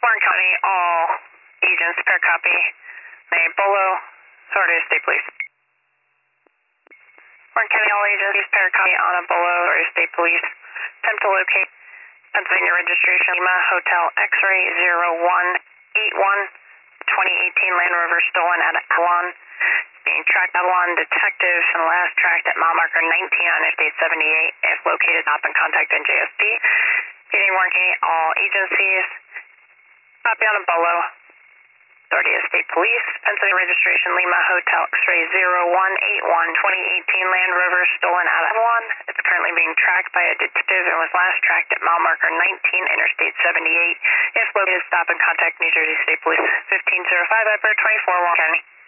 Warren County, all agents, pair copy. Name Bolo, Florida State Police. Warren County, all agents, pair copy on a Bolo, Florida State Police. Attempt to locate Pennsylvania registration, Lima Hotel X-ray 0181, 2018 Land Rover stolen at Avalon. Being tracked Avalon detectives and last tracked at mile marker 19 on Interstate 78. If located, stop and contact NJSD. Meeting Warren County, all agencies. Copy on a Bolo. Authority of State Police. Pennsylvania registration Lima Hotel X-ray 0181 2018 Land Rover stolen out of Avalon. It's currently being tracked by a detective and was last tracked at mile marker 19 Interstate 78. If located, stop and contact New Jersey State Police. 1505 Viper 24 Warren County.